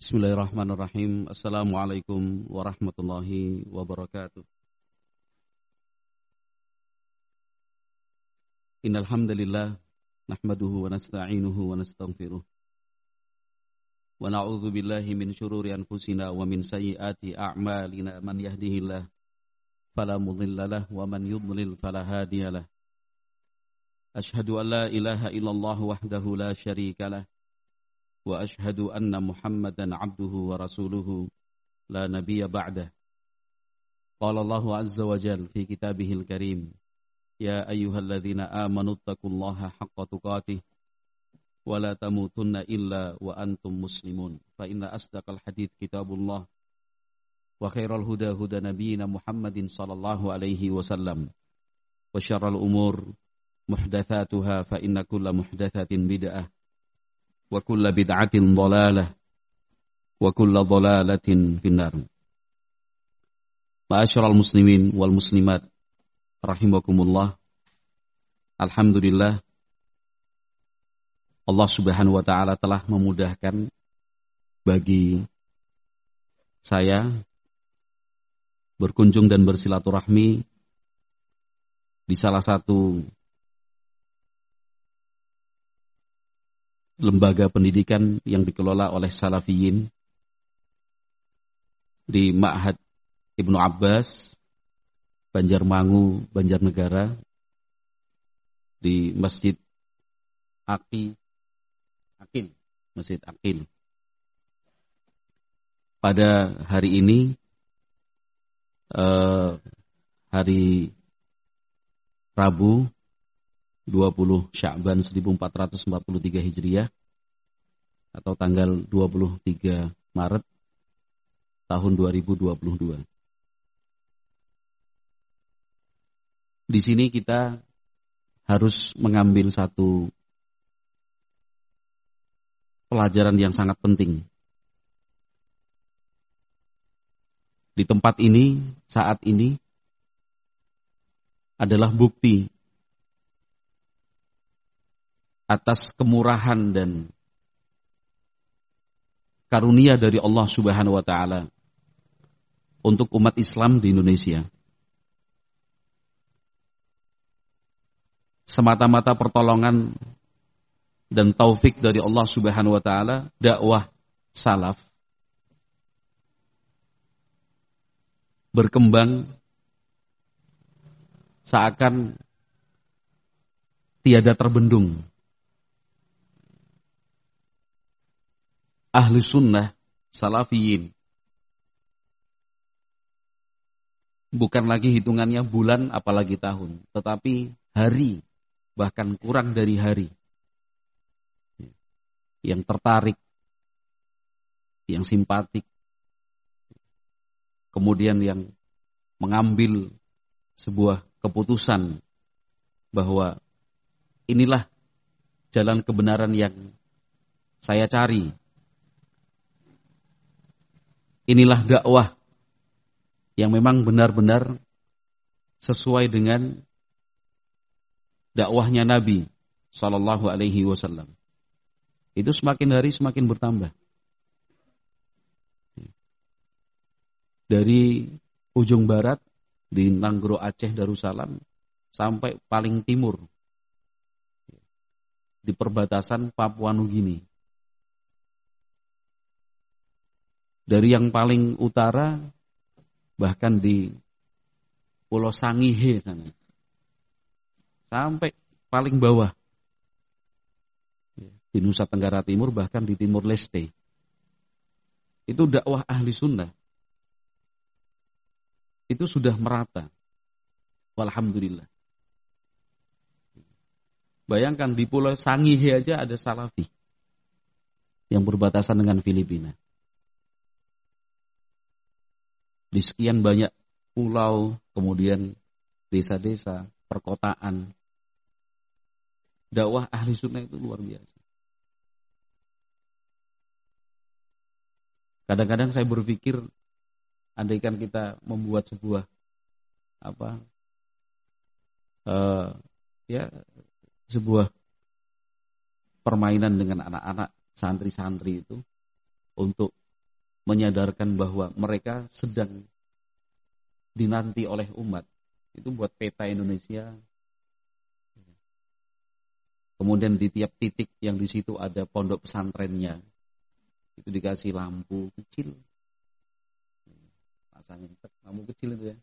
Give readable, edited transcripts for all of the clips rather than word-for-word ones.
Bismillahirrahmanirrahim. Assalamualaikum warahmatullahi wabarakatuh. Innal hamdalillah nahmaduhu wa nasta'inuhu wa nastaghfiruh. Wa na'udzu billahi min shururi anfusina wa min sayyiati a'malina. Man yahdihillahu fala mudilla lahu wa man yudlil fala hadiyalah. Asyhadu an la ilaha illallah wahdahu la syarika lah. Wa ashhadu anna Muhammadan abduhu wa rasuluhu la nabiyya ba'dah. Qala Allahu azza wa jalla fi kitabihil karim, ya ayyuhalladzina amanu taqullaha haqqa tuqatih wa la tamutunna illa wa antum muslimun. Fa inna asdaqal hadits kitabullah wa khairal huda huda nabiyyina Muhammadin sallallahu alaihi wasallam wa syarral umur muhdatsatuha fa inna kulla muhdatsatin bid'ah wa kulla bid'atin dhalalah wa kulla dhalalatin finnar. Ma'asyiral muslimin wal muslimat rahimakumullah. Alhamdulillah, Allah Subhanahu wa taala telah memudahkan bagi saya berkunjung dan bersilaturahmi di salah satu lembaga pendidikan yang dikelola oleh Salafiyin di Ma'had Ibnu Abbas, Banjarmangu, Banjarnegara, di Masjid Aqil, Masjid Aqil. Pada hari ini, hari Rabu 20 Sya'ban 1443 Hijriah atau tanggal 23 Maret tahun 2022. Di sini kita harus mengambil satu pelajaran yang sangat penting. Di tempat ini, saat ini adalah bukti atas kemurahan dan karunia dari Allah Subhanahu wa taala untuk umat Islam di Indonesia. Semata-mata pertolongan dan taufik dari Allah Subhanahu wa taala, dakwah salaf berkembang seakan tiada terbendung. Ahli sunnah, salafiyin, bukan lagi hitungannya bulan apalagi tahun, tetapi hari, bahkan kurang dari hari, yang tertarik, yang simpatik, kemudian yang mengambil sebuah keputusan bahwa inilah jalan kebenaran yang saya cari. Inilah dakwah yang memang benar-benar sesuai dengan dakwahnya Nabi Sallallahu Alaihi Wasallam. Itu semakin hari semakin bertambah. Dari ujung barat di Nanggro Aceh Darussalam sampai paling timur di perbatasan Papua Nugini. Dari yang paling utara bahkan di Pulau Sangihe sana sampai paling bawah di Nusa Tenggara Timur, bahkan di Timur Leste. Itu dakwah ahli sunnah. Itu sudah merata. Walhamdulillah. Bayangkan di Pulau Sangihe aja ada Salafi yang berbatasan dengan Filipina. Di sekian banyak pulau, kemudian desa-desa, perkotaan, dakwah ahli sunnah itu luar biasa. Kadang-kadang saya berpikir, andaikan kita membuat sebuah sebuah permainan dengan anak-anak santri-santri itu untuk menyadarkan bahwa mereka sedang dinanti oleh umat. Itu buat peta Indonesia. Kemudian di tiap titik yang di situ ada pondok pesantrennya, itu dikasih lampu kecil. Pasangin lampu kecil itu ya.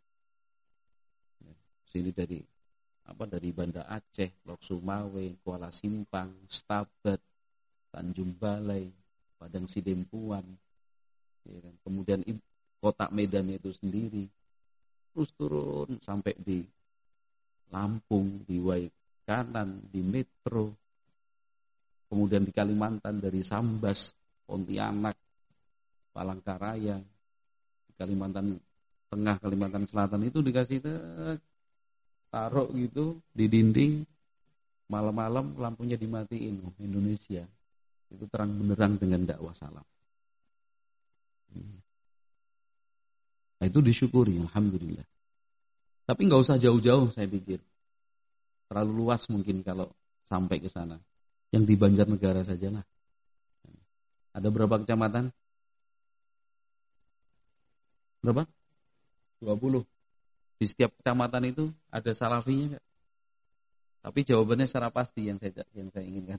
Sini dari Banda Aceh, Lok Sumawe, Kuala Simpang, Stabat, Tanjung Balai, Padang Sidempuan, ya kan? Kemudian kota Medan itu sendiri, terus turun sampai di Lampung, di Waikanan, di Metro, kemudian di Kalimantan dari Sambas, Pontianak, Palangkaraya, di Kalimantan Tengah, Kalimantan Selatan itu dikasih taruh gitu di dinding, malam-malam lampunya dimatiin. Indonesia itu terang benderang dengan dakwah salaf. Nah, itu disyukuri, alhamdulillah. Tapi nggak usah jauh-jauh, saya pikir terlalu luas mungkin kalau sampai ke sana. Yang di Banjarnegara sajalah. Ada berapa kecamatan? Berapa? 20. Di setiap kecamatan itu ada salafinya enggak? Tapi jawabannya secara pasti yang saya inginkan.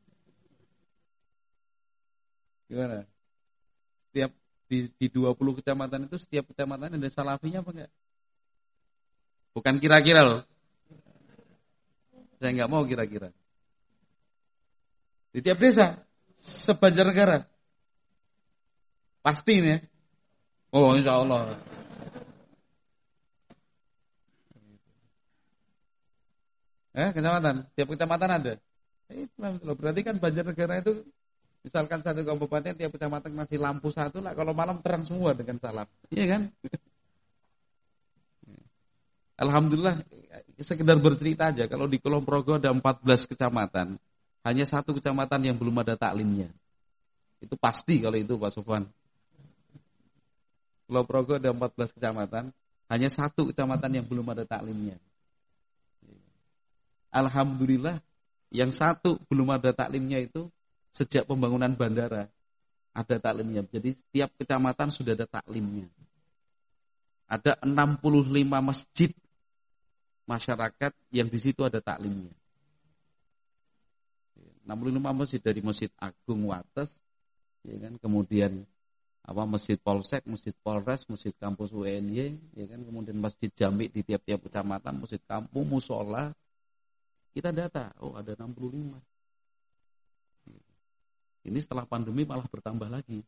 Gimana? Setiap di 20 kecamatan itu setiap kecamatan ada salafinya apa enggak? Bukan kira-kira loh. Saya enggak mau kira-kira. Di tiap desa se-Banjarnegara. Pasti ini ya. Oh, insya Allah. Kecamatan, tiap kecamatan ada. Berarti kan Banjarnegara itu misalkan satu kabupaten tiap kecamatan masih lampu satu lah, kalau malam terang semua dengan salaf. Iya kan? Alhamdulillah, sekedar bercerita aja, kalau di Kulon Progo ada 14 kecamatan, hanya satu kecamatan yang belum ada taklimnya. Itu pasti kalau itu Pak Sofwan. Kulon Progo ada 14 kecamatan, hanya satu kecamatan yang belum ada taklimnya. Alhamdulillah, yang satu belum ada taklimnya itu sejak pembangunan bandara ada taklimnya. Jadi setiap kecamatan sudah ada taklimnya. Ada 65 masjid masyarakat yang di situ ada taklimnya. 65 masjid, dari Masjid Agung Wates, ya kan, kemudian Masjid Polsek, Masjid Polres, Masjid Kampus UNY, ya kan, kemudian Masjid Jami di tiap-tiap kecamatan, Masjid Kampung, Musola. Kita data, ada 65. Ini setelah pandemi malah bertambah lagi.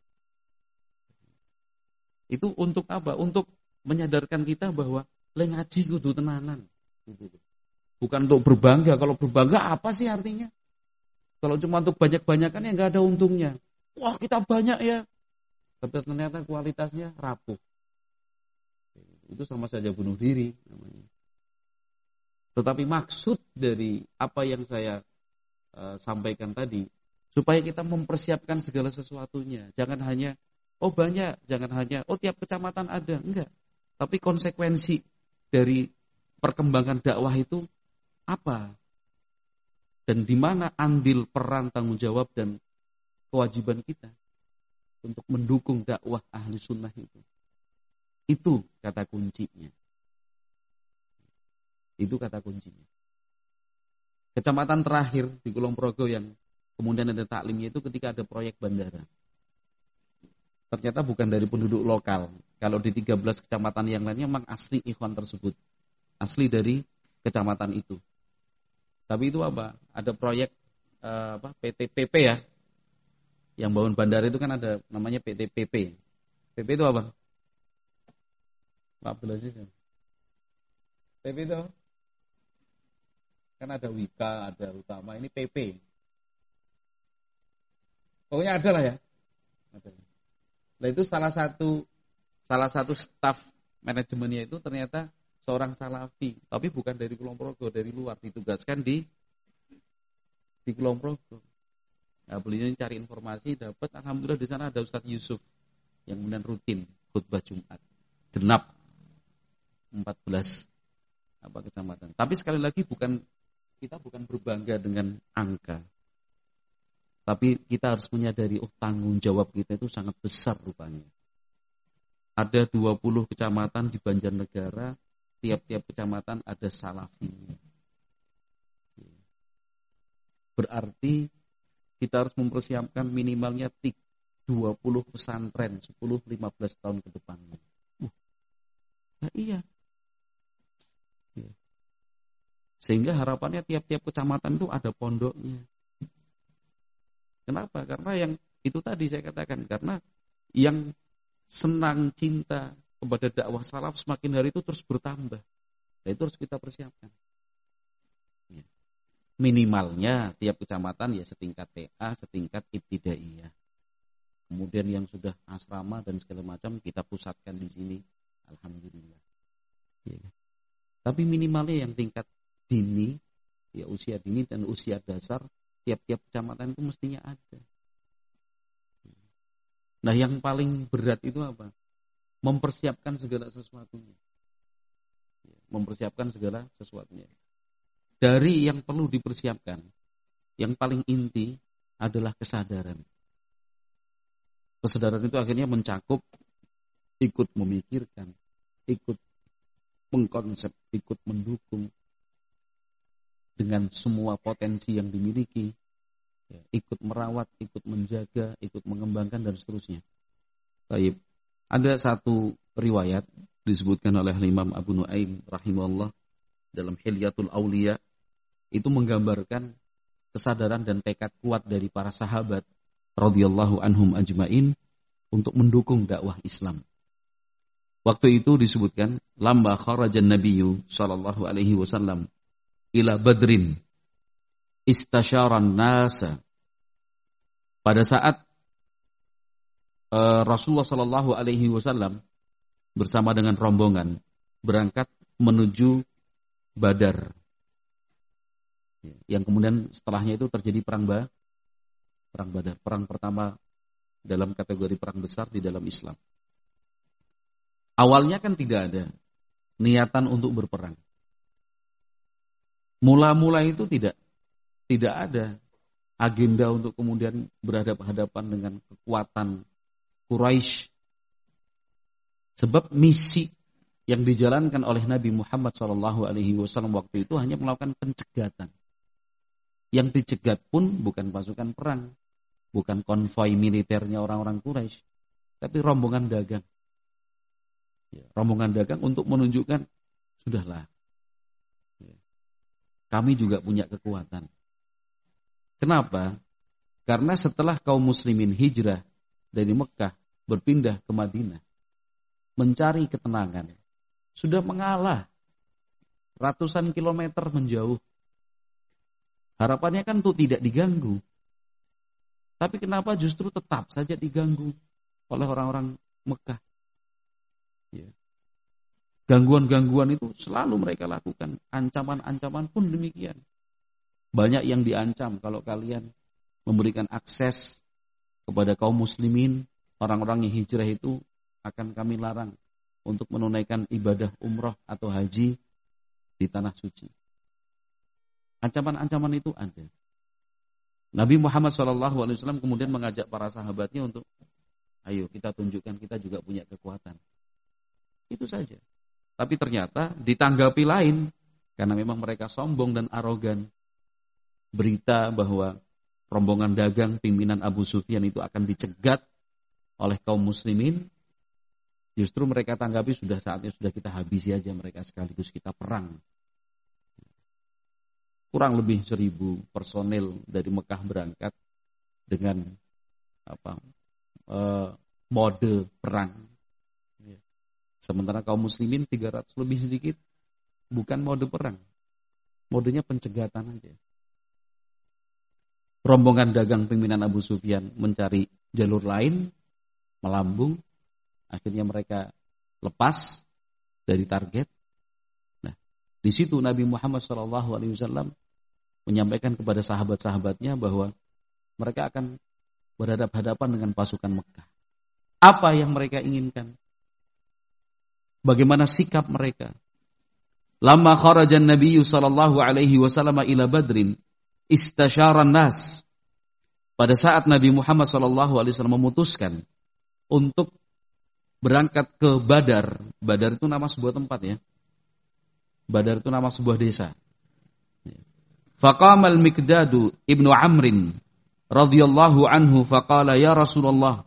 Itu untuk apa? Untuk menyadarkan kita bahwa ngaji kudu tenanan. Bukan untuk berbangga. Kalau berbangga apa sih artinya? Kalau cuma untuk banyak-banyakan ya nggak ada untungnya. Wah, kita banyak ya. Tapi ternyata kualitasnya rapuh. Itu sama saja bunuh diri namanya. Tetapi maksud dari apa yang saya sampaikan tadi, supaya kita mempersiapkan segala sesuatunya. Jangan hanya, banyak, jangan hanya, tiap kecamatan ada. Enggak. Tapi konsekuensi dari perkembangan dakwah itu apa? Dan di mana andil peran, tanggung jawab, dan kewajiban kita untuk mendukung dakwah ahli sunnah itu. Itu kata kuncinya. Itu kata kuncinya. Kecamatan terakhir di Kulon Progo yang kemudian ada taklimnya itu ketika ada proyek bandara. Ternyata bukan dari penduduk lokal. Kalau di 13 kecamatan yang lainnya memang asli ikhwan tersebut. Asli dari kecamatan itu. Tapi itu apa? Ada proyek PTPP ya. Yang bangun bandara itu kan ada namanya PTPP. PP itu apa? Pak Abdul Aziz. PP itu kan ada Wika, ada Utama, ini PP. Pokoknya ada lah ya. Ada. Nah itu salah satu staf manajemennya itu ternyata seorang salafi, tapi bukan dari Kulon Progo, dari luar, ditugaskan di Kulon Progo. Nah, beliau cari informasi, dapat, alhamdulillah di sana ada Ustadz Yusuf yang kemudian rutin khutbah Jumat. Genap 14 kecamatan. Tapi sekali lagi kita bukan berbangga dengan angka. Tapi kita harus menyadari tanggung jawab kita itu sangat besar rupanya. Ada 20 kecamatan di Banjarnegara, tiap-tiap kecamatan ada salafinya. Berarti kita harus mempersiapkan minimalnya 20 pesantren 10-15 tahun ke depannya. Nah iya. Sehingga harapannya tiap-tiap kecamatan itu ada pondoknya. Kenapa? Karena yang itu tadi saya katakan, karena yang senang cinta kepada dakwah salaf semakin hari itu terus bertambah. Nah, itu harus kita persiapkan. Minimalnya tiap kecamatan ya setingkat TA, setingkat ibtidaiyah. Kemudian yang sudah asrama dan segala macam kita pusatkan di sini. Alhamdulillah. Ya. Tapi minimalnya yang tingkat dini, ya usia dini dan usia dasar, tiap-tiap kecamatan itu mestinya ada. Nah yang paling berat itu apa? Mempersiapkan segala sesuatunya. Mempersiapkan segala sesuatunya. Dari yang perlu dipersiapkan, yang paling inti adalah kesadaran. Kesadaran itu akhirnya mencakup ikut memikirkan, ikut mengkonsep, ikut mendukung dengan semua potensi yang dimiliki, ikut merawat, ikut menjaga, ikut mengembangkan dan seterusnya. Baik. Ada satu riwayat disebutkan oleh Imam Abu Nuaim rahimahullah dalam Hilyatul Auliya, itu menggambarkan kesadaran dan tekad kuat dari para sahabat radhiyallahu anhum ajmain untuk mendukung dakwah Islam. Waktu itu disebutkan lamma kharajan nabiyyu sallallahu alaihi wasallam ila Badrin istasyaran nasa. Pada saat Rasulullah sallallahu alaihi wasallam bersama dengan rombongan berangkat menuju Badar. Yang kemudian setelahnya itu terjadi perang Badar, perang pertama dalam kategori perang besar di dalam Islam. Awalnya kan tidak ada niatan untuk berperang. Mula-mula itu tidak ada agenda untuk kemudian berhadapan-hadapan dengan kekuatan Quraisy. Sebab misi yang dijalankan oleh Nabi Muhammad SAW waktu itu hanya melakukan pencegatan. Yang dicegat pun bukan pasukan perang, bukan konvoi militernya orang-orang Quraisy, tapi rombongan dagang. Rombongan dagang untuk menunjukkan, sudahlah, kami juga punya kekuatan. Kenapa? Karena setelah kaum muslimin hijrah dari Mekah berpindah ke Madinah, mencari ketenangan, sudah mengalah ratusan kilometer menjauh. Harapannya kan untuk tidak diganggu. Tapi kenapa justru tetap saja diganggu oleh orang-orang Mekah? Ya. Gangguan-gangguan itu selalu mereka lakukan. Ancaman-ancaman pun demikian. Banyak yang diancam kalau kalian memberikan akses kepada kaum muslimin, orang-orang yang hijrah itu akan kami larang untuk menunaikan ibadah umrah atau haji di tanah suci. Ancaman-ancaman itu ada. Nabi Muhammad SAW kemudian mengajak para sahabatnya untuk, ayo kita tunjukkan kita juga punya kekuatan. Itu saja. Tapi ternyata ditanggapi lain, karena memang mereka sombong dan arogan. Berita bahwa rombongan dagang pimpinan Abu Sufyan itu akan dicegat oleh kaum muslimin, justru mereka tanggapi saatnya sudah kita habisi aja mereka sekaligus kita perang. Kurang lebih 1.000 personil dari Mekah berangkat dengan mode perang. Sementara kaum muslimin 300 lebih sedikit bukan mode perang. Modenya pencegatan aja. Rombongan dagang pimpinan Abu Sufyan mencari jalur lain, melambung, akhirnya mereka lepas dari target. Nah, di situ Nabi Muhammad SAW menyampaikan kepada sahabat-sahabatnya bahwa mereka akan berhadapan-hadapan dengan pasukan Mekah. Apa yang mereka inginkan? Bagaimana sikap mereka? Lamma kharajan Nabi sallallahu alaihi wasallam ila Badrin istasyaran nas. Pada saat Nabi Muhammad sallallahu alaihi wasallam memutuskan untuk berangkat ke Badar. Badar itu nama sebuah tempat ya. Badar itu nama sebuah desa. Faqama al-Miqdadu ibnu Amrin radhiyallahu anhu faqala ya Rasulullah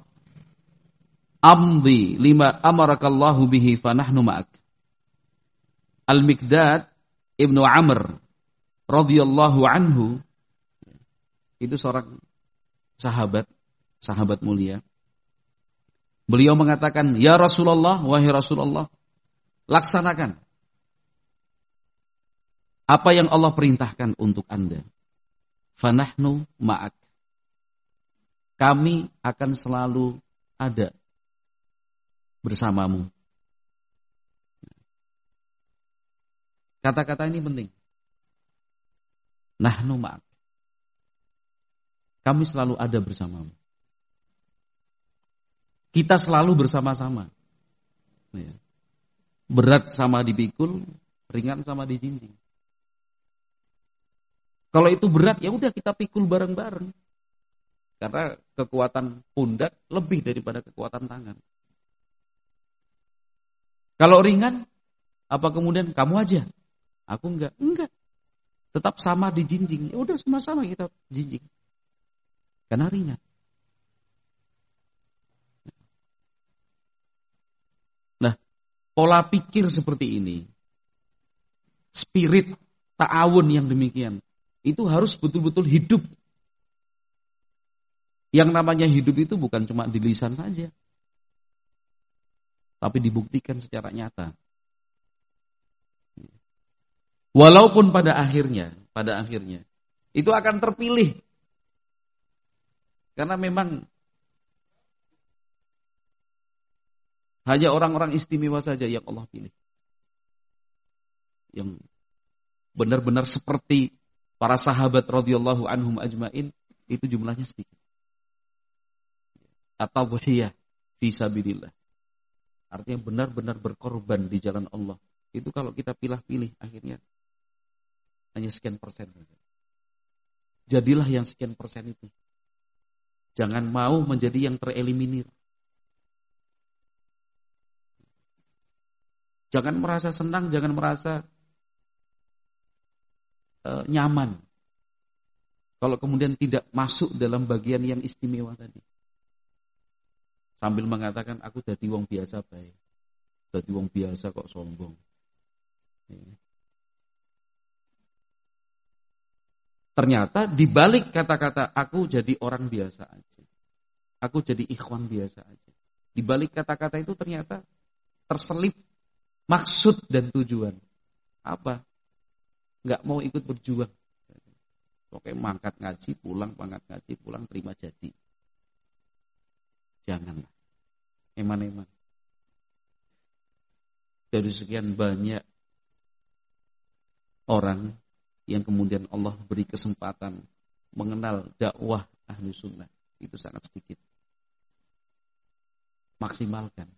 amdi lima amarakallahu bihi fanahnu ma'ak. Al-Miqdad ibnu Amr radhiyallahu anhu itu seorang sahabat mulia. Beliau mengatakan, "Ya Rasulullah, wahai Rasulullah, laksanakan apa yang Allah perintahkan untuk Anda. Fanahnu ma'ak. Kami akan selalu ada bersamamu." Kata-kata ini penting. Nahnu ma'ak. Kami selalu ada bersamamu. Kita selalu bersama-sama. Berat sama dipikul, ringan sama dijinjing. Kalau itu berat, ya udah kita pikul bareng-bareng. Karena kekuatan pundak lebih daripada kekuatan tangan. Kalau ringan, apa kemudian kamu aja? Aku enggak. Enggak. Tetap sama dijinjing. Ya udah sama-sama kita jinjing. Karena ringan. Nah, pola pikir seperti ini, spirit ta'awun yang demikian, itu harus betul-betul hidup. Yang namanya hidup itu bukan cuma di lisan saja, tapi dibuktikan secara nyata. Walaupun pada akhirnya itu akan terpilih. Karena memang hanya orang-orang istimewa saja yang Allah pilih. Yang benar-benar seperti para sahabat radhiyallahu anhum ajmain, itu jumlahnya sedikit. At-tadhiyah fi sabilillah. Artinya benar-benar berkorban di jalan Allah. Itu kalau kita pilih-pilih akhirnya hanya sekian persen. Jadilah yang sekian persen itu. Jangan mau menjadi yang tereliminir. Jangan merasa senang, jangan merasa nyaman. Kalau kemudian tidak masuk dalam bagian yang istimewa tadi. Sambil mengatakan, aku dadi wong biasa bae. Dadi wong biasa kok sombong. Ternyata di balik kata-kata aku jadi orang biasa aja. Aku jadi ikhwan biasa aja. Di balik kata-kata itu ternyata terselip maksud dan tujuan. Apa? Enggak mau ikut berjuang. Oke, mangkat ngaji, pulang, mangkat ngaji, pulang, terima jadi. Janganlah. Eman-eman. Dari sekian banyak orang yang kemudian Allah beri kesempatan mengenal dakwah ahlu sunnah, itu sangat sedikit. Maksimalkan.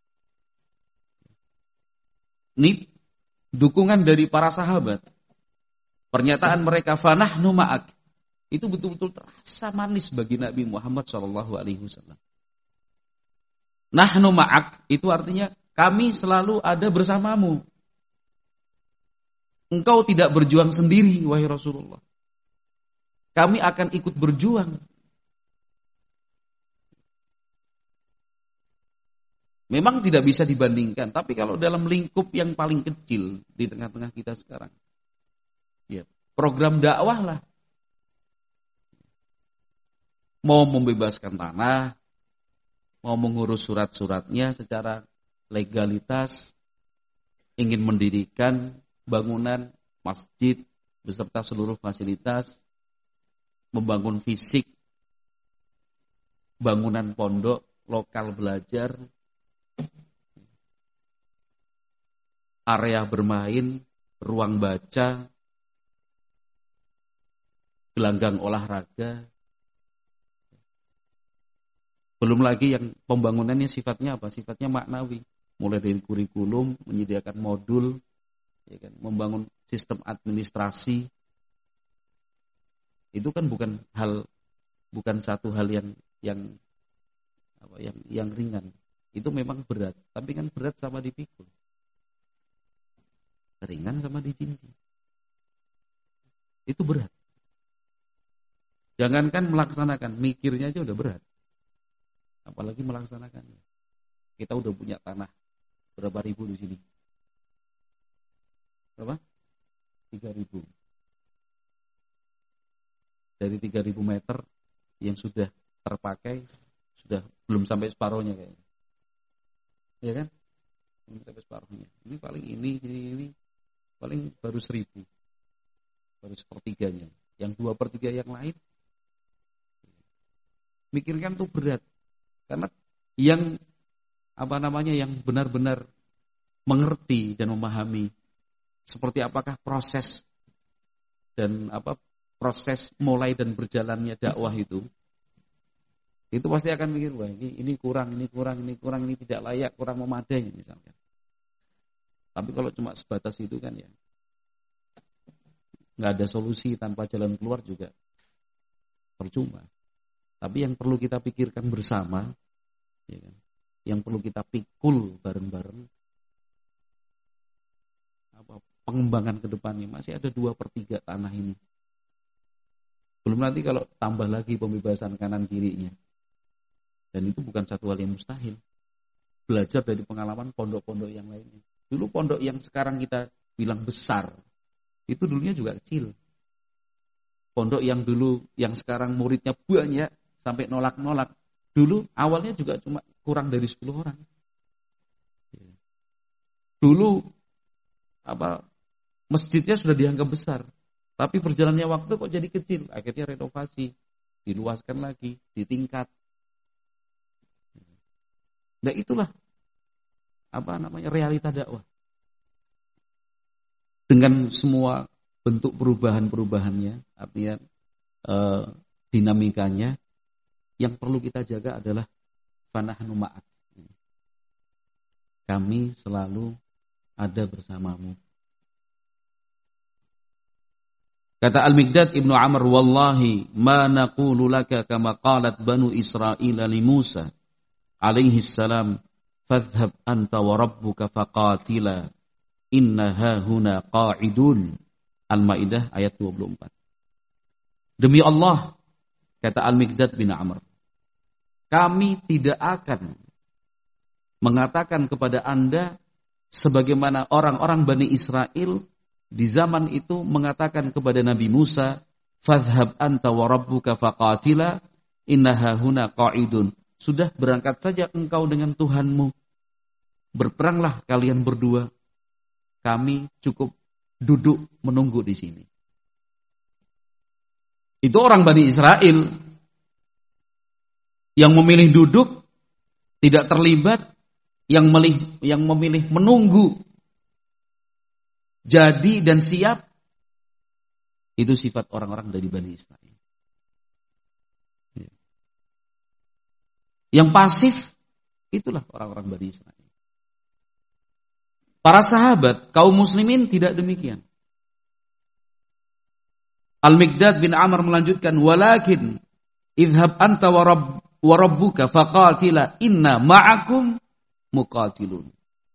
Ini dukungan dari para sahabat. Pernyataan mereka fanahnu ma'ak itu betul-betul terasa manis bagi Nabi Muhammad SAW. Nahnu ma'ak itu artinya kami selalu ada bersamamu. Engkau tidak berjuang sendiri, wahai Rasulullah. Kami akan ikut berjuang. Memang tidak bisa dibandingkan, tapi kalau dalam lingkup yang paling kecil di tengah-tengah kita sekarang, ya, program dakwah lah. Mau membebaskan tanah, mau mengurus surat-suratnya secara legalitas, ingin mendirikan bangunan masjid beserta seluruh fasilitas, membangun fisik, bangunan pondok, lokal belajar, area bermain, ruang baca, gelanggang olahraga. Belum lagi yang pembangunannya sifatnya apa? Sifatnya maknawi. Mulai dari kurikulum, menyediakan modul, ya kan, membangun sistem administrasi. Itu kan bukan satu hal yang ringan. itu memang berat, tapi kan berat sama dipikul. Ringan sama dijinjing. Itu berat. Jangankan melaksanakan, mikirnya aja udah berat. Apalagi melaksanakannya. Kita udah punya tanah berapa ribu di sini? Berapa? 3.000. Dari 3.000 meter yang sudah terpakai, sudah belum sampai separuhnya kayaknya. Ya kan? Belum sampai separuhnya. Ini paling ini paling baru 1.000. Baru sepertiganya. Yang 2/3 yang lain mikirkan tuh berat. Karena yang yang benar-benar mengerti dan memahami seperti apakah proses dan proses mulai dan berjalannya dakwah itu pasti akan mikir, wah ini kurang, ini tidak layak, kurang memadai misalnya. Tapi kalau cuma sebatas itu kan ya nggak ada solusi, tanpa jalan keluar juga percuma. Tapi yang perlu kita pikirkan bersama, ya kan, yang perlu kita pikul bareng-bareng, pengembangan ke depannya masih ada 2/3 tanah ini. Belum nanti kalau tambah lagi pembebasan kanan kirinya. Dan itu bukan satu hal yang mustahil. Belajar dari pengalaman pondok-pondok yang lainnya. Dulu pondok yang sekarang kita bilang besar, itu dulunya juga kecil. Pondok yang dulu, yang sekarang muridnya banyak, sampai nolak-nolak. Dulu awalnya juga cuma kurang dari 10 orang. Dulu masjidnya sudah dianggap besar. Tapi berjalannya waktu kok jadi kecil. Akhirnya renovasi, diluaskan lagi, ditingkat. Nah itulah realita dakwah. Dengan semua bentuk perubahan-perubahannya, artinya dinamikanya, yang perlu kita jaga adalah fanahnu ma'ak. Kami selalu ada bersamamu. Kata Al-Miqdad Ibnu Amr, wallahi ma naqulu laka kama qalat Banu Israil li Musa alaihi salam, fadhhab anta wa rabbuka faqatila inna hahuna qa'idun. Al-Maidah ayat 24. Demi Allah, kata Al-Miqdad bin Amr, kami tidak akan mengatakan kepada Anda sebagaimana orang-orang Bani Israel di zaman itu mengatakan kepada Nabi Musa, fadhhab anta wa rabbuka faqatila inna hahuna qa'idun. Sudah, berangkat saja engkau dengan Tuhanmu, berperanglah kalian berdua, kami cukup duduk menunggu di sini. Itu orang Bani Israel yang memilih duduk, tidak terlibat, yang memilih menunggu, jadi dan siap. Itu sifat orang-orang dari Bani Israel. Yang pasif, itulah orang-orang Bani Israel. Para sahabat, kaum muslimin tidak demikian. Al-Miqdad bin Amr melanjutkan, walakin idhab anta wa rabbuka faqatila inna ma'akum muqatilun.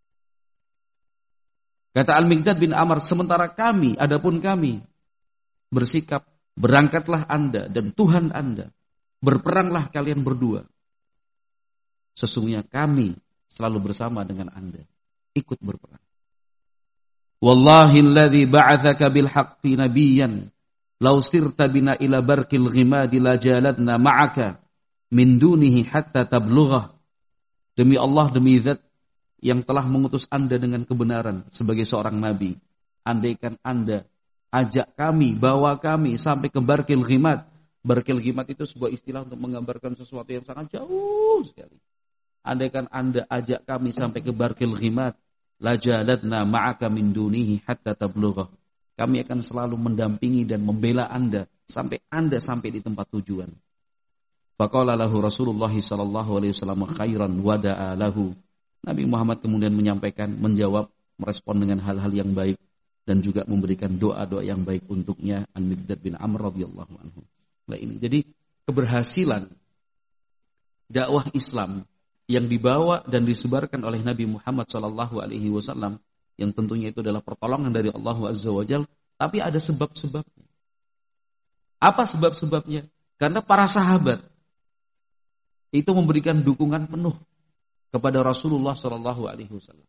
Kata Al-Miqdad bin Amr, sementara kami, adapun kami, bersikap, berangkatlah Anda dan Tuhan Anda, berperanglah kalian berdua. Sesungguhnya kami selalu bersama dengan Anda, ikut berperang. Wallahi alladhi ba'athaka bil haqqi nabiyyan law sirta bina ila barqil ghimadi la jaladna ma'aka min dunihi hatta tablughah. Demi Allah, demi zat yang telah mengutus Anda dengan kebenaran sebagai seorang nabi, andaikan Anda ajak kami, bawa kami sampai ke barqil ghimad. Barqil ghimad itu sebuah istilah untuk menggambarkan sesuatu yang sangat jauh sekali. Andaikan Anda ajak kami sampai ke barqil ghimad, la jaladna ma'aka min dunihi hatta tablughah. Kami akan selalu mendampingi dan membela Anda sampai di tempat tujuan. Faqala lahu Rasulullah sallallahu alaihi wasallam khairan wa da'a lahu. Nabi Muhammad kemudian menyampaikan, menjawab, merespon dengan hal-hal yang baik dan juga memberikan doa-doa yang baik untuknya. Al-Miqdad bin Amr radhiyallahu anhu. Nah ini jadi keberhasilan dakwah Islam yang dibawa dan disebarkan oleh Nabi Muhammad SAW, yang tentunya itu adalah pertolongan dari Allah Azza wa Jalla, tapi ada sebab-sebabnya. Apa sebab-sebabnya? Karena para sahabat itu memberikan dukungan penuh kepada Rasulullah SAW.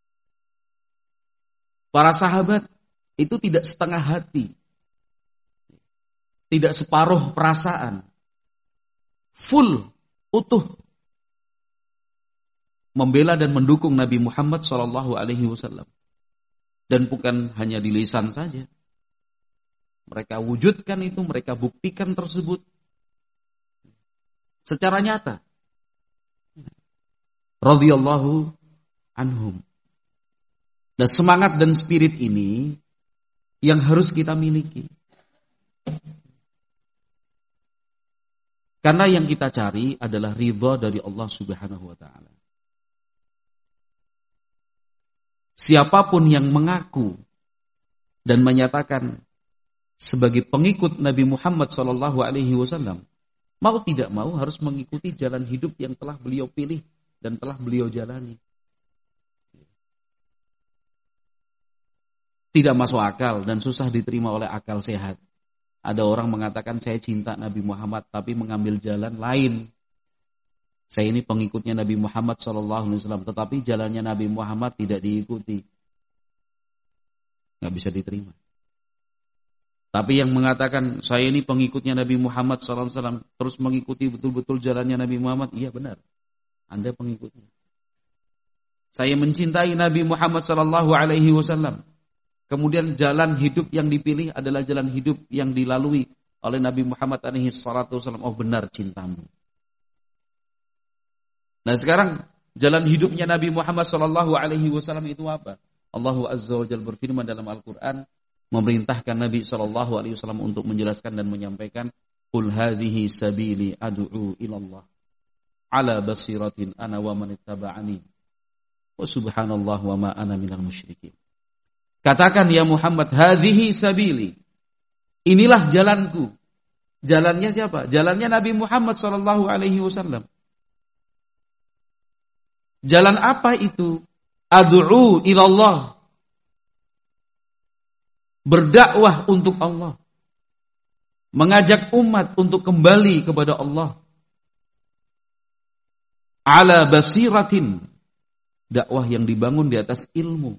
Para sahabat itu tidak setengah hati, tidak separuh perasaan, full, utuh membela dan mendukung Nabi Muhammad SAW. Dan bukan hanya di lisan saja, mereka wujudkan itu, mereka buktikan tersebut secara nyata. Radhiyallahu anhum. Dan semangat dan spirit ini yang harus kita miliki. Karena yang kita cari adalah ridha dari Allah Subhanahu wa taala. Siapapun yang mengaku dan menyatakan sebagai pengikut Nabi Muhammad SAW, mau tidak mau harus mengikuti jalan hidup yang telah beliau pilih dan telah beliau jalani. Tidak masuk akal dan susah diterima oleh akal sehat. Ada orang mengatakan saya cinta Nabi Muhammad tapi mengambil jalan lain. Saya ini pengikutnya Nabi Muhammad SAW, tetapi jalannya Nabi Muhammad tidak diikuti. Nggak bisa diterima. Tapi yang mengatakan saya ini pengikutnya Nabi Muhammad SAW, terus mengikuti betul-betul jalannya Nabi Muhammad, iya benar. Anda pengikutnya. Saya mencintai Nabi Muhammad SAW. Kemudian jalan hidup yang dipilih adalah jalan hidup yang dilalui oleh Nabi Muhammad SAW. Oh benar cintamu. Nah sekarang jalan hidupnya Nabi Muhammad SAW itu apa? Allah Azza wa Jalla berfirman dalam Al-Quran, memerintahkan Nabi SAW untuk menjelaskan dan menyampaikan, Qul hadhihi sabili ad'u ilallah ala basiratin ana wa man ittaba'ani wa subhanallah wa ma ana minal musyrikin. Katakan ya Muhammad, hadhihi sabili, inilah jalanku. Jalannya siapa? Jalannya Nabi Muhammad SAW. Jalan apa itu? Ad'u ilallah, berdakwah untuk Allah, mengajak umat untuk kembali kepada Allah. Ala basiratin, dakwah yang dibangun di atas ilmu.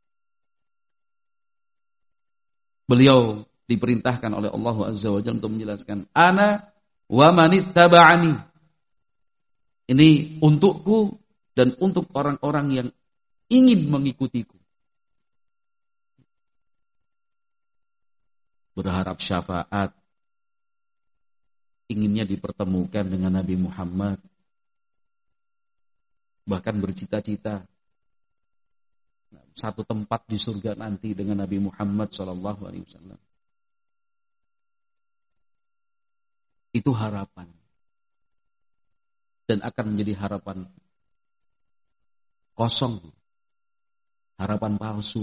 Beliau diperintahkan oleh Allah Azza wa Jalla untuk menjelaskan, ana wa manittaba'ani, ini untukku dan untuk orang-orang yang ingin mengikutiku. Berharap syafaat, inginnya dipertemukan dengan Nabi Muhammad, bahkan bercita-cita satu tempat di surga nanti dengan Nabi Muhammad SAW. Itu harapan, dan akan menjadi harapan kosong, harapan palsu.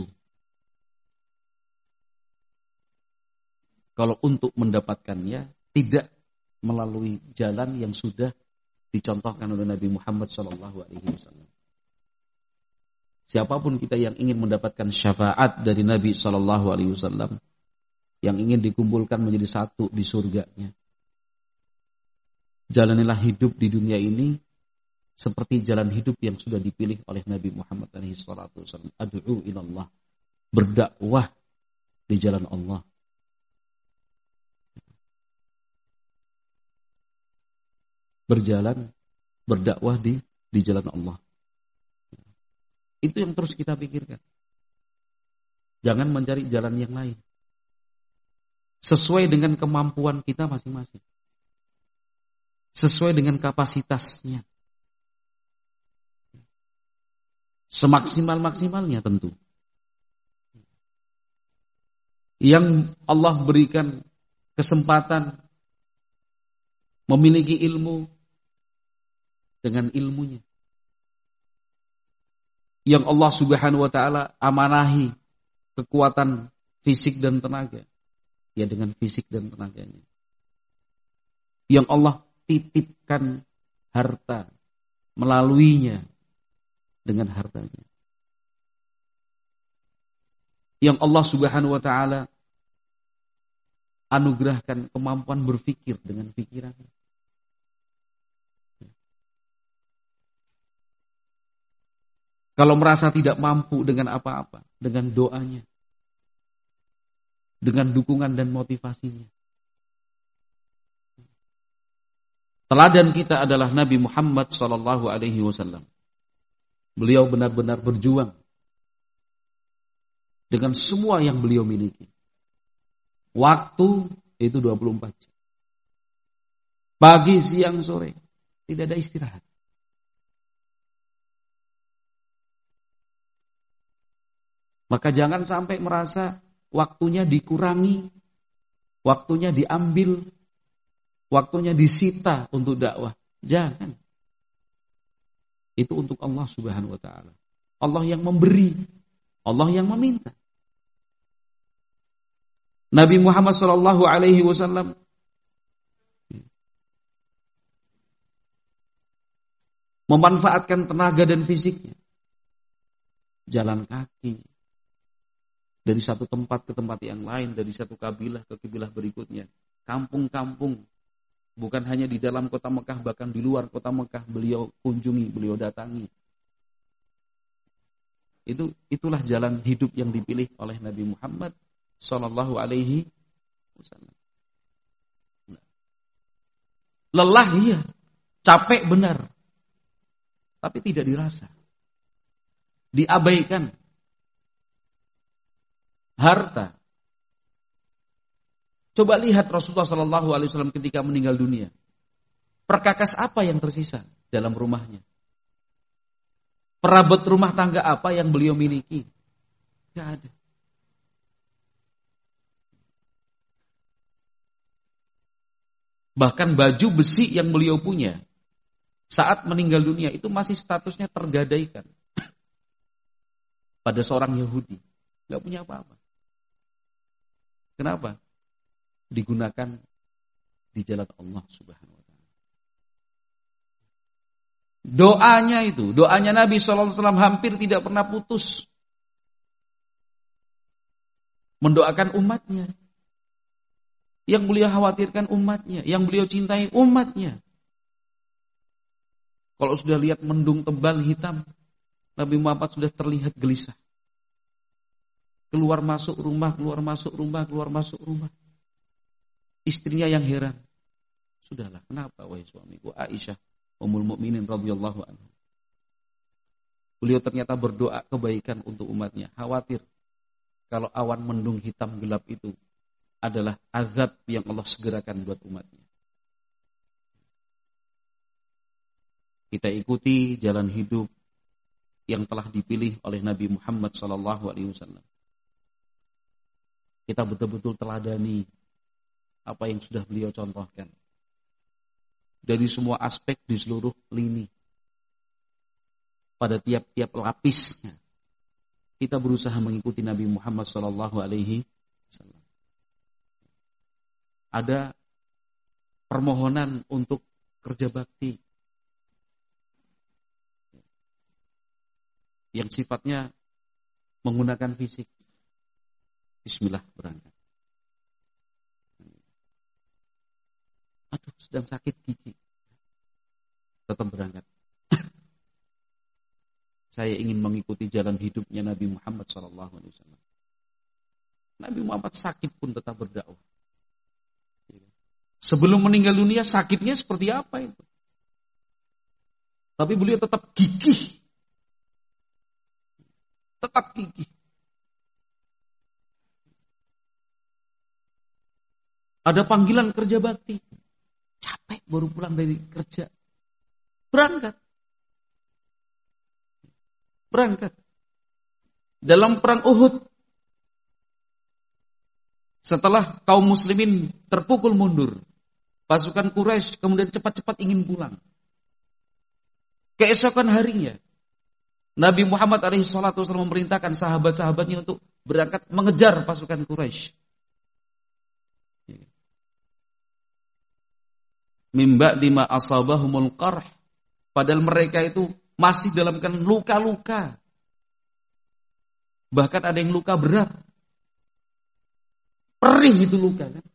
Kalau untuk mendapatkannya tidak melalui jalan yang sudah dicontohkan oleh Nabi Muhammad SAW. Siapapun kita yang ingin mendapatkan syafaat dari Nabi SAW, yang ingin dikumpulkan menjadi satu di surganya, jalanilah hidup di dunia ini seperti jalan hidup yang sudah dipilih oleh Nabi Muhammad SAW. Ad'u ilallah, berdakwah di jalan Allah. Berjalan, berdakwah di jalan Allah. Itu yang terus kita pikirkan. Jangan mencari jalan yang lain. Sesuai dengan kemampuan kita masing-masing. Sesuai dengan kapasitasnya. Semaksimal-maksimalnya tentu. Yang Allah berikan kesempatan memiliki ilmu, dengan ilmunya. Yang Allah Subhanahu wa taala amanahi kekuatan fisik dan tenaga, ya dengan fisik dan tenaganya. Yang Allah titipkan harta, melaluinya dengan hartanya. Yang Allah Subhanahu wa taala anugerahkan kemampuan berpikir dengan pikirannya. Kalau merasa tidak mampu dengan apa-apa, dengan doanya, dengan dukungan dan motivasinya. Teladan kita adalah Nabi Muhammad SAW. Beliau benar-benar berjuang dengan semua yang beliau miliki. Waktu itu 24 jam. Pagi, siang, sore. Tidak ada istirahat. Maka jangan sampai merasa waktunya dikurangi, waktunya diambil, waktunya disita untuk dakwah. Jangan. Itu untuk Allah Subhanahu wa taala. Allah yang memberi, Allah yang meminta. Nabi Muhammad sallallahu alaihi wasallam memanfaatkan tenaga dan fisiknya. Jalan kaki dari satu tempat ke tempat yang lain, dari satu kabilah ke kabilah berikutnya. Kampung-kampung, bukan hanya di dalam kota Mekah, bahkan di luar kota Mekah beliau kunjungi, beliau datangi. Itulah jalan hidup yang dipilih oleh Nabi Muhammad sallallahu alaihi wasallam. Lelah iya, capek benar, tapi tidak dirasa. Diabaikan. Harta. Coba lihat Rasulullah sallallahu alaihi wasallam ketika meninggal dunia. Perkakas apa yang tersisa dalam rumahnya? Perabot rumah tangga apa yang beliau miliki? Tidak ada. Bahkan baju besi yang beliau punya saat meninggal dunia itu masih statusnya tergadaikan pada seorang Yahudi. Gak punya apa-apa. Kenapa? Digunakan di jalan Allah Subhanahu wa taala. Doanya Nabi sallallahu alaihi wasallam hampir tidak pernah putus. Mendoakan umatnya. Yang beliau khawatirkan umatnya, yang beliau cintai umatnya. Kalau sudah lihat mendung tebal hitam, Nabi Muhammad sudah terlihat gelisah. Keluar masuk rumah, keluar masuk rumah, keluar masuk rumah. Istrinya yang heran. Sudahlah, kenapa wahai suamiku? Aisyah, Ummul Mukminin radhiyallahu anha. Beliau ternyata berdoa kebaikan untuk umatnya. Khawatir kalau awan mendung hitam gelap itu adalah azab yang Allah segerakan buat umatnya. Kita ikuti jalan hidup yang telah dipilih oleh Nabi Muhammad SAW. Kita betul-betul teladani apa yang sudah beliau contohkan. Dari semua aspek di seluruh lini. Pada tiap-tiap lapisnya. Kita berusaha mengikuti Nabi Muhammad SAW. Ada permohonan untuk kerja bakti. Yang sifatnya menggunakan fisik. Bismillah, berangkat. Aduh, sedang sakit gigi. Tetap berangkat. Saya ingin mengikuti jalan hidupnya Nabi Muhammad SAW. Nabi Muhammad sakit pun tetap berdakwah. Sebelum meninggal dunia sakitnya seperti apa itu? Tapi beliau tetap gigih. Tetap gigih. Ada panggilan kerja bakti. Capek baru pulang dari kerja. Berangkat. Dalam perang Uhud. Setelah kaum muslimin terpukul mundur. Pasukan Quraisy kemudian cepat-cepat ingin pulang. Keesokan harinya. Nabi Muhammad SAW memerintahkan sahabat-sahabatnya untuk berangkat mengejar pasukan Quraisy. Mimba lima asabahumul qarh Padahal mereka itu masih dalam keadaan luka-luka. Bahkan ada yang luka berat. Perih itu luka kan.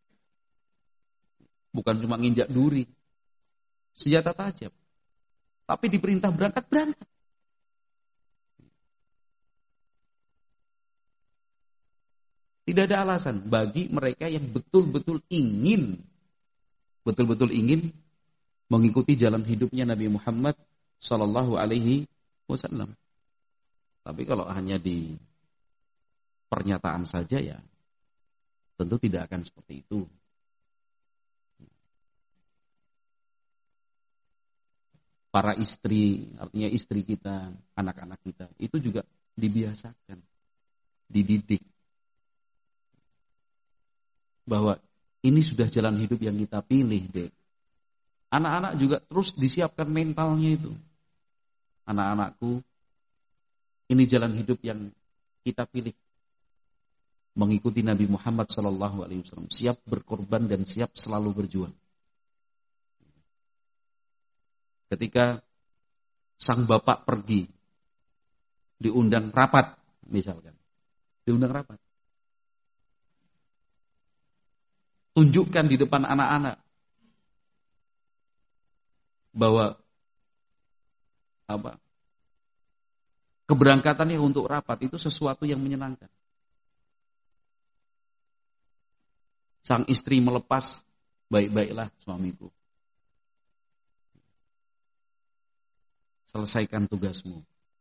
Bukan cuma nginjak duri. Senjata tajam. Tapi diperintah berangkat. Tidak ada alasan bagi mereka yang betul-betul ingin mengikuti jalan hidupnya Nabi Muhammad Sallallahu Alaihi Wasallam. Tapi kalau hanya di pernyataan saja ya tentu tidak akan seperti itu. Para istri, artinya istri kita, anak-anak kita, itu juga dibiasakan, dididik. Bahwa ini sudah jalan hidup yang kita pilih, dek. Anak-anak juga terus disiapkan mentalnya itu. Anak-anakku, ini jalan hidup yang kita pilih. Mengikuti Nabi Muhammad SAW. Siap berkorban dan siap selalu berjuang. Ketika sang bapak pergi, diundang rapat, misalkan. Diundang rapat. Tunjukkan di depan anak-anak bahwa keberangkatannya untuk rapat itu sesuatu yang menyenangkan. Sang istri melepas, baik-baiklah suamiku. Selesaikan tugasmu.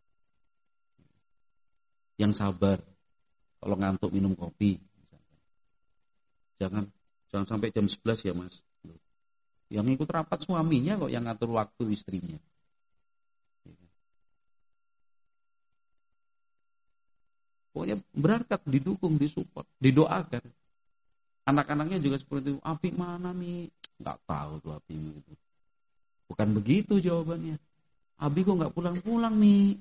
Yang sabar. Kalau ngantuk minum kopi. Jangan sampai jam 11 ya mas. Yang ikut rapat suaminya kok yang ngatur waktu istrinya. Pokoknya berangkat, didukung, disupport, didoakan. Anak-anaknya juga seperti itu. Abi mana Mi? Nggak tahu tuh Abi itu. Bukan begitu jawabannya. Abi kok nggak pulang-pulang Mi?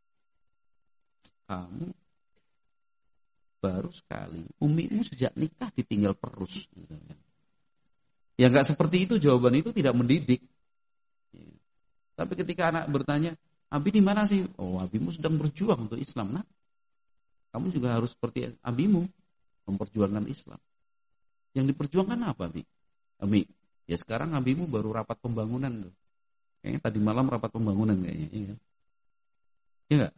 Kamu baru sekali. Umimu sejak nikah ditinggal perus. Ya nggak seperti itu, jawaban itu tidak mendidik. Tapi ketika anak bertanya, Abi di mana sih? Oh, abimu sedang berjuang untuk Islam. Nah, kamu juga harus seperti abimu, memperjuangkan Islam. Yang diperjuangkan apa, Abi? Abi, ya sekarang abimu baru rapat pembangunan. Kayaknya tadi malam rapat pembangunan kayaknya. Iya. Ya nggak?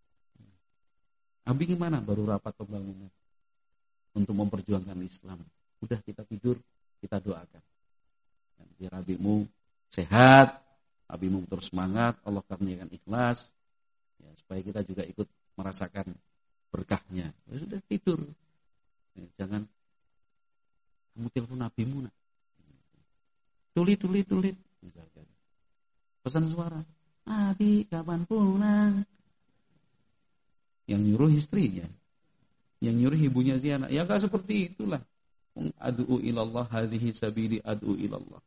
Abi gimana? Baru rapat pembangunan untuk memperjuangkan Islam. Udah kita tidur, kita doakan. Biar abimu sehat, abimu terus semangat, Allah karuniakan ikhlas, ya, supaya kita juga ikut merasakan berkahnya. Ya, sudah tidur. Ya, jangan kamu telepon abimu nak. Tulit. Misalkan. Pesan suara. Abi kapan pulang? Yang nyuruh istrinya, yang nyuruh ibunya si anak. Ya enggak seperti itulah. Ad'u ilallah hadhihi sabili ad'u ilallah.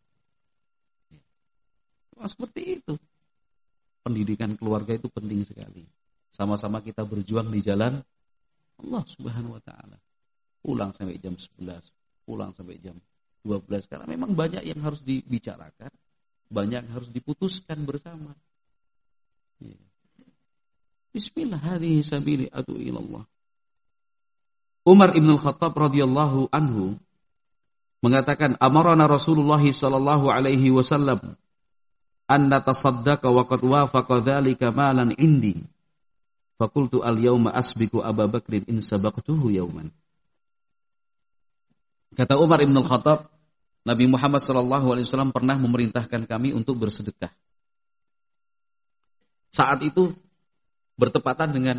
Ya. Seperti itu. Pendidikan keluarga itu penting sekali. Sama-sama kita berjuang di jalan Allah Subhanahu wa taala. Pulang sampai jam 11, pulang sampai jam 12 karena memang banyak yang harus dibicarakan, banyak yang harus diputuskan bersama. Ya. Bismillah, hadhihi sabili ad'u ilallah. Umar ibn al-Khattab radhiyallahu anhu mengatakan, amarana Rasulullah sallallahu alaihi wasallam an natasaddaqa wa qad wafaqa dzalika malan indi. Faqultu al-yawma asbiqu Abu Bakrin in sabaqtuhu yawman. Kata Umar ibn al-Khattab, Nabi Muhammad sallallahu alaihi wasallam pernah memerintahkan kami untuk bersedekah. Saat itu bertepatan dengan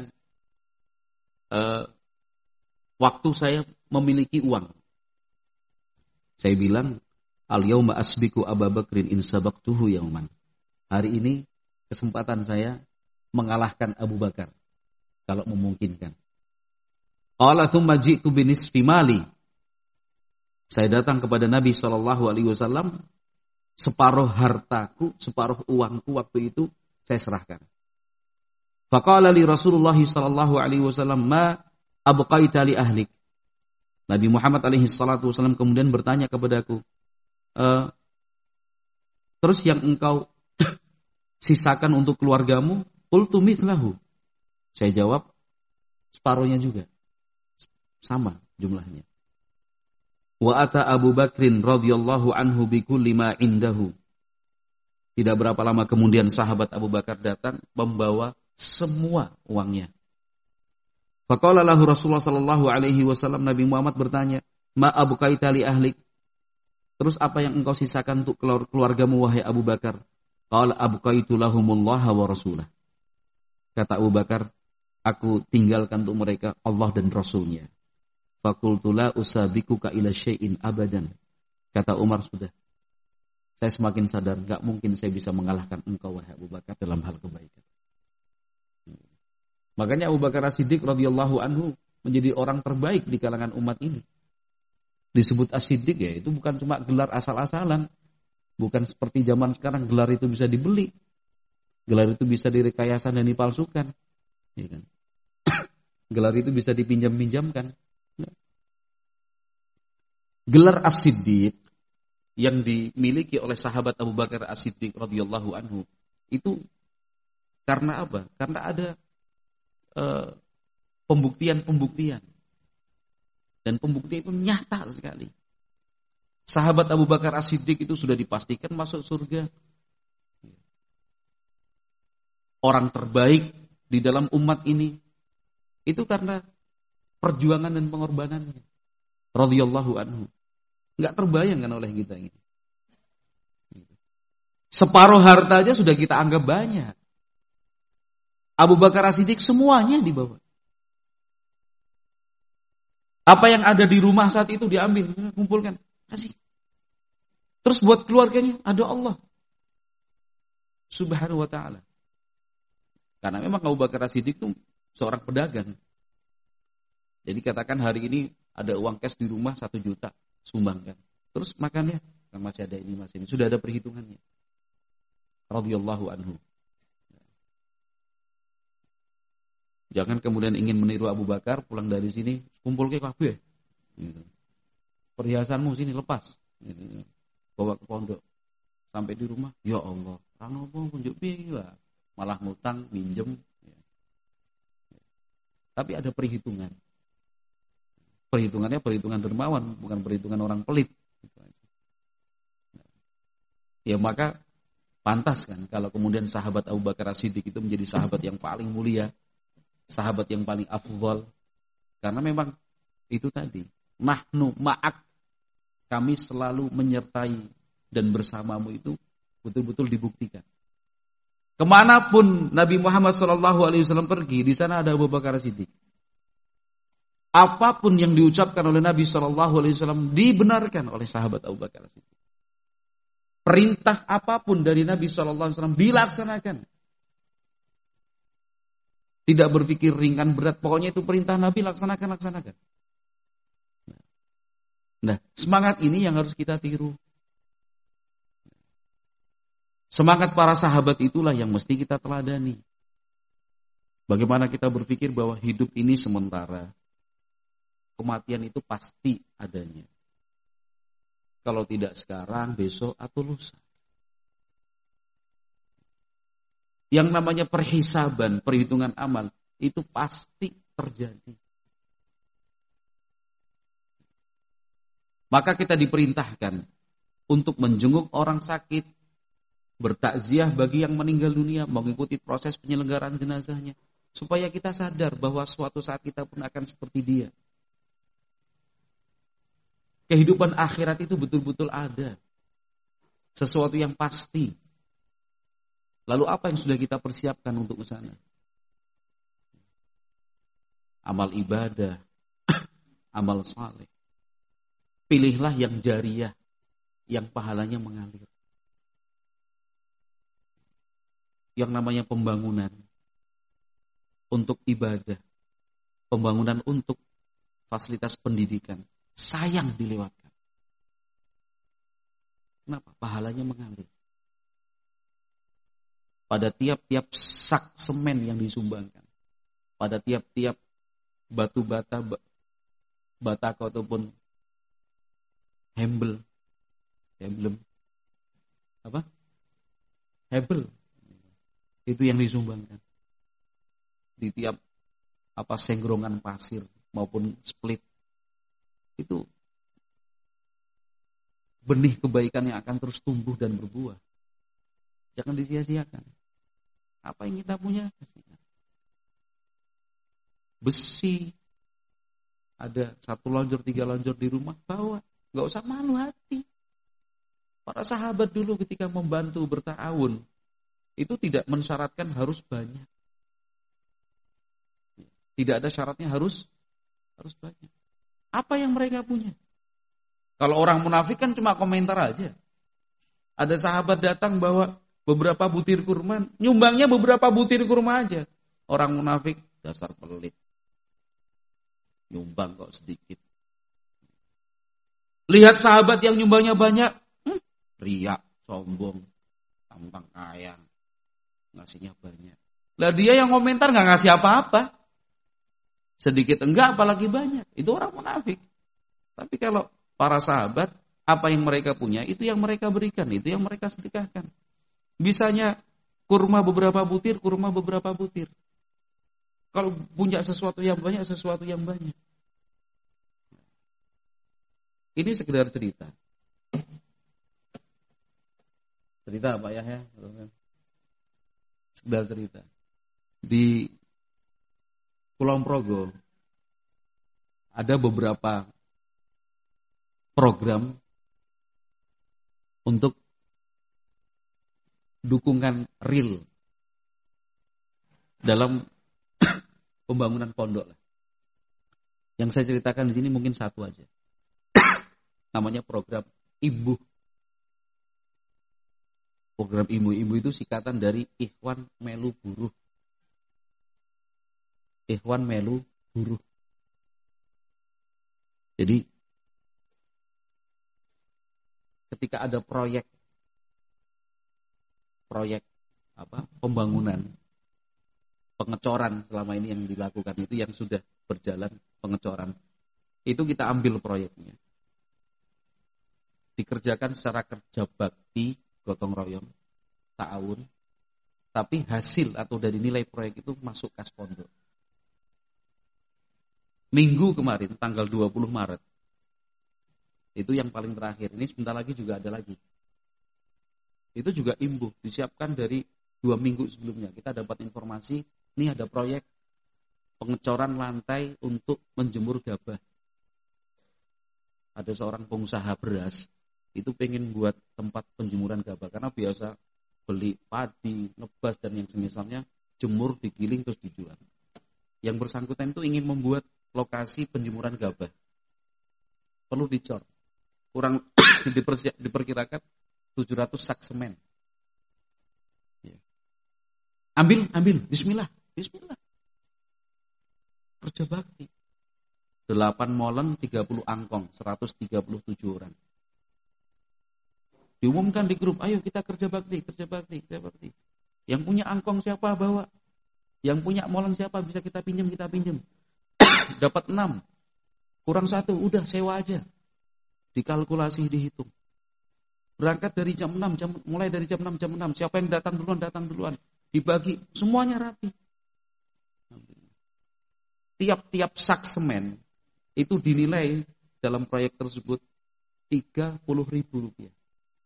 waktu saya memiliki uang. Saya bilang, al-yawma asbiqu Abu Bakrin in sabaqtuhu yawman. Hari ini kesempatan saya mengalahkan Abu Bakar kalau memungkinkan. Qala thumma ji'tu bi nisfi mali. Saya datang kepada Nabi SAW, separuh hartaku, separuh uangku waktu itu saya serahkan. Faqala li Rasulullah sallallahu alaihi wasallam ma abqaita li ahlik. Nabi Muhammad alaihi salatu wasallam kemudian bertanya kepadaku, terus yang engkau sisakan untuk keluargamu? Qultu mithlahu. Saya jawab, separuhnya juga. Sama jumlahnya. Wa ata Abu Bakrin radhiyallahu anhu bikulli ma indahu. Tidak berapa lama kemudian sahabat Abu Bakar datang membawa semua uangnya. Faqala lahu Rasulullah sallallahu alaihi wasallam, Nabi Muhammad bertanya, "Ma abqaita li ahlik?" Terus apa yang engkau sisakan untuk keluargamu wahai Abu Bakar? Qala abqaitu lahumullaha wa rasulah. Kata Abu Bakar, aku tinggalkan untuk mereka Allah dan Rasulnya. Faqultu la usabikuka ila syai'in abadan. Kata Umar, sudah. Saya semakin sadar, gak mungkin saya bisa mengalahkan engkau wahai Abu Bakar dalam hal kebaikan. Makanya Abu Bakar As-Siddiq radhiyallahu anhu menjadi orang terbaik di kalangan umat ini. Disebut As-Siddiq ya, itu bukan cuma gelar asal-asalan. Bukan seperti zaman sekarang gelar itu bisa dibeli. Gelar itu bisa direkayasa dan dipalsukan. Ya kan? Gelar itu bisa dipinjam-pinjamkan. Gelar As-Siddiq yang dimiliki oleh sahabat Abu Bakar As-Siddiq radhiyallahu anhu itu karena apa? Karena ada pembuktian-pembuktian. Dan pembuktian itu nyata sekali. Sahabat Abu Bakar As-Siddiq itu sudah dipastikan masuk surga. Orang terbaik di dalam umat ini itu karena perjuangan dan pengorbanannya. Radhiyallahu anhu. Enggak terbayangkan oleh kita ini. Separuh harta aja sudah kita anggap banyak. Abu Bakar As-Siddiq semuanya dibawa. Apa yang ada di rumah saat itu diambil, kumpulkan, kasih. Terus buat keluarganya ada Allah Subhanahu wa ta'ala. Karena memang Abu Bakar As-Siddiq itu seorang pedagang. Jadi katakan hari ini ada uang cash di rumah 1 juta. Sumbangkan. Terus makannya kan masih ada ini, masih ini. Sudah ada perhitungannya. Radhiyallahu anhu. Jangan kemudian ingin meniru Abu Bakar, pulang dari sini kumpul ke kabeh. Gitu. Perhiasanmu sini lepas. Gitu. Bawa ke pondok. Sampai di rumah, ya Allah, ra nopo kunjuk piye lah. Malah ngutang, minjem. Tapi ada perhitungan. Perhitungannya perhitungan dermawan, bukan perhitungan orang pelit. Ya maka pantas kan kalau kemudian sahabat Abu Bakar As-Siddiq itu menjadi sahabat yang paling mulia, sahabat yang paling afdal. Karena memang itu tadi, nahnu ma'ak, kami selalu menyertai dan bersamamu itu betul-betul dibuktikan. Kemanapun Nabi Muhammad SAW pergi, di sana ada Abu Bakar As-Siddiq. Apapun yang diucapkan oleh Nabi SAW dibenarkan oleh sahabat Abu Bakar As-Siddiq. Perintah apapun dari Nabi SAW dilaksanakan. Tidak berpikir ringan berat, pokoknya itu perintah Nabi, laksanakan. Nah, semangat ini yang harus kita tiru. Semangat para sahabat itulah yang mesti kita teladani. Bagaimana kita berpikir bahwa hidup ini sementara. Kematian itu pasti adanya. Kalau tidak sekarang, besok atau lusa. Yang namanya perhisaban, perhitungan amal, itu pasti terjadi. Maka kita diperintahkan untuk menjenguk orang sakit, bertakziah bagi yang meninggal dunia, mengikuti proses penyelenggaraan jenazahnya, supaya kita sadar bahwa suatu saat kita pun akan seperti dia. Kehidupan akhirat itu betul-betul ada. Sesuatu yang pasti. Lalu apa yang sudah kita persiapkan untuk ke sana? Amal ibadah, amal saleh. Pilihlah yang jariyah, yang pahalanya mengalir. Yang namanya pembangunan untuk ibadah, pembangunan untuk fasilitas pendidikan. Sayang dilewatkan. Kenapa? Pahalanya mengalir. Pada tiap-tiap sak semen yang disumbangkan. Pada tiap-tiap batu bata, batako ataupun emblem. Apa? Hebel. Itu yang disumbangkan. Di tiap senggrongan pasir maupun split. Itu benih kebaikan yang akan terus tumbuh dan berbuah. Jangan disia-siakan. Apa yang kita punya, kasihkan. Besi, ada 1 lonjor, 3 lonjor di rumah, bawa. Gak usah malu hati. Para sahabat dulu ketika membantu berta'awun, itu tidak mensyaratkan harus banyak. Tidak ada syaratnya harus banyak. Apa yang mereka punya? Kalau orang munafik kan cuma komentar aja. Ada sahabat datang bawa beberapa butir kurma, nyumbangnya beberapa butir kurma aja. Orang munafik, dasar pelit. Nyumbang kok sedikit. Lihat sahabat yang nyumbangnya banyak, riak, sombong, tampang kaya, ngasihnya banyak. Lah dia yang komentar nggak ngasih apa-apa, sedikit enggak apalagi banyak. Itu orang munafik. Tapi kalau para sahabat, apa yang mereka punya itu yang mereka berikan, itu yang mereka sedekahkan. Bisanya kurma beberapa butir, kurma beberapa butir. Kalau punya sesuatu yang banyak, sesuatu yang banyak. Ini sekedar cerita. Cerita Pak Yahya? Sekedar cerita. Di Kulon Progo ada beberapa program untuk dukungan real dalam pembangunan pondok. Yang saya ceritakan di sini mungkin satu aja. Namanya program Ibu. Program Ibu itu singkatan dari Ikhwan Melu Buruh. Ikhwan Melu Buruh. Jadi ketika ada proyek pembangunan, pengecoran selama ini yang dilakukan itu yang sudah berjalan pengecoran, itu kita ambil proyeknya, dikerjakan secara kerja bakti, gotong royong, ta'awun, tapi hasil atau dari nilai proyek itu masuk kas pondok. Minggu kemarin tanggal 20 Maret itu yang paling terakhir, ini sebentar lagi juga ada lagi. Itu juga imbuh, disiapkan dari 2 minggu sebelumnya. Kita dapat informasi, ini ada proyek pengecoran lantai untuk menjemur gabah. Ada seorang pengusaha beras, itu pengen buat tempat penjemuran gabah. Karena biasa beli padi, nebas, dan yang semisalnya, jemur, digiling, terus dijual. Yang bersangkutan itu ingin membuat lokasi penjemuran gabah. Perlu dicor. Kurang diperkirakan 700 sak semen. Ambil, bismillah. Kerja bakti. 8 molen, 30 angkong, 137 orang. Diumumkan di grup, ayo kita kerja bakti. Yang punya angkong siapa bawa? Yang punya molen siapa bisa kita pinjam. Dapat 6. Kurang 1, udah sewa aja. Dikalkulasi, dihitung. Berangkat dari jam 6, mulai dari jam 6. Siapa yang datang duluan. Dibagi, semuanya rapi. Tiap sak semen itu dinilai dalam proyek tersebut Rp30.000.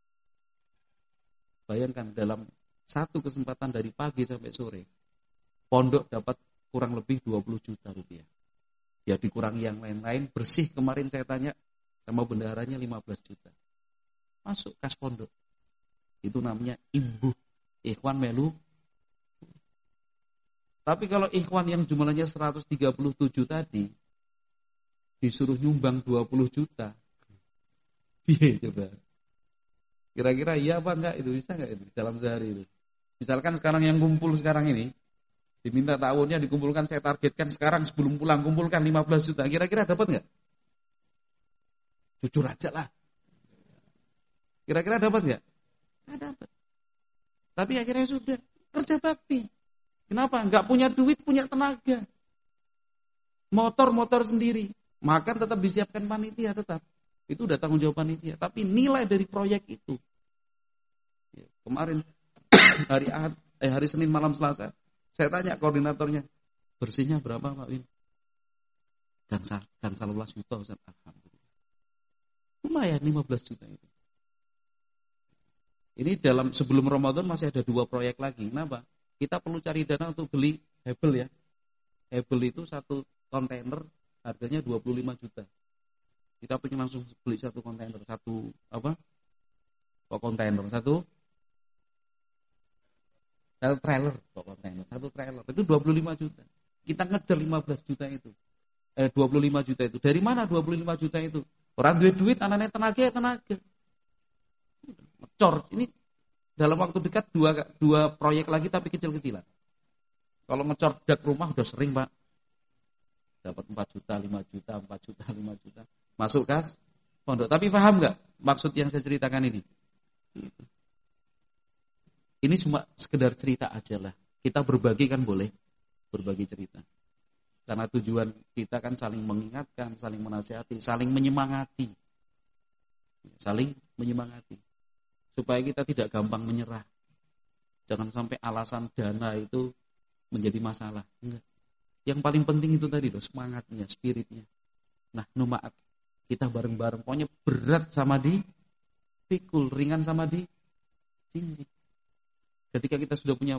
Bayangkan dalam satu kesempatan dari pagi sampai sore, pondok dapat kurang lebih Rp20 juta. Ya dikurangi yang lain-lain, bersih kemarin saya tanya sama bendaharanya 15 juta. Masuk kas pondok. Itu namanya Ibu, Ikhwan Melu. Tapi kalau ikhwan yang jumlahnya 137 tadi disuruh nyumbang 20 juta. Iya coba. Kira-kira iya apa enggak itu, bisa enggak itu dalam sehari itu? Misalkan sekarang yang kumpul sekarang ini diminta tahunnya dikumpulkan, saya targetkan sekarang sebelum pulang kumpulkan 15 juta. Kira-kira dapat enggak? Jujur aja lah. Kira-kira dapat enggak? Enggak dapat. Tapi akhirnya sudah kerja bakti. Kenapa? Enggak punya duit, punya tenaga. Motor sendiri. Makan tetap disiapkan panitia tetap. Itu udah tanggung jawab panitia. Tapi nilai dari proyek itu. Ya, kemarin hari Ahad hari Senin malam Selasa, saya tanya koordinatornya, bersihnya berapa Pak Win? Gang 11 juta Ustaz. Alhamdulillah. Lumayan 15 juta itu. Ini sebelum Ramadan masih ada 2 proyek lagi. Kenapa? Kita perlu cari dana untuk beli hebel ya. Hebel itu 1 kontainer harganya 25 juta. Kita pengen langsung beli 1 kontainer, satu trailer kontainer, 1 trailer itu 25 juta. Kita ngejar 15 juta itu. 25 juta itu. Dari mana 25 juta itu? Orang duit, anaknya tenaga. Ngecor. Ini dalam waktu dekat 2 proyek lagi tapi kecil-kecilan. Kalau ngecor dak rumah udah sering, Pak. Dapat 4 juta, 5 juta, 4 juta, 5 juta. Masuk kas pondok. Tapi paham enggak maksud yang saya ceritakan ini? Ini cuma sekedar cerita aja lah. Kita berbagi kan boleh. Berbagi cerita. Karena tujuan kita kan saling mengingatkan, saling menasihati, saling menyemangati. Saling menyemangati. Supaya kita tidak gampang menyerah. Jangan sampai alasan dana itu menjadi masalah. Enggak. Yang paling penting itu tadi loh, semangatnya, spiritnya. Nah, numaat kita bareng-bareng. Pokoknya berat sama pikul, ringan sama jinjit. Ketika kita sudah punya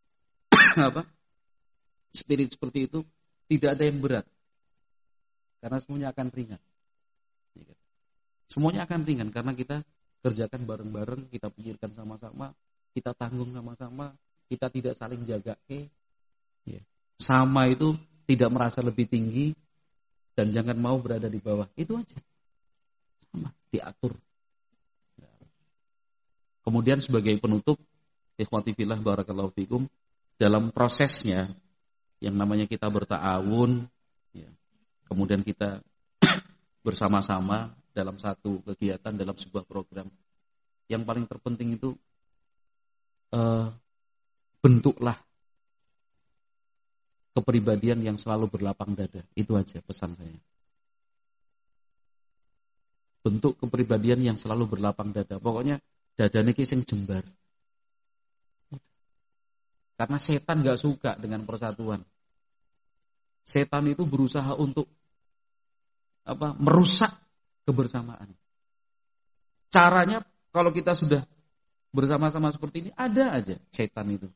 spirit seperti itu, tidak ada yang berat. Karena semuanya akan ringan. Semuanya akan ringan karena kita kerjakan bareng-bareng, kita pikirkan sama-sama, kita tanggung sama-sama, kita tidak saling jaga. Sama itu tidak merasa lebih tinggi dan jangan mau berada di bawah. Itu aja. Sama, diatur. Kemudian sebagai penutup, ikhwati fillah barakallahu fikum, dalam prosesnya yang namanya kita berta'awun, kemudian kita bersama-sama dalam satu kegiatan, dalam sebuah program. Yang paling terpenting itu bentuklah kepribadian yang selalu berlapang dada. Itu aja pesan saya. Bentuk kepribadian yang selalu berlapang dada. Pokoknya dadane ki sing jembar. Karena setan gak suka dengan persatuan. Setan itu berusaha untuk merusak kebersamaan. Caranya kalau kita sudah bersama-sama seperti ini, ada aja setan itu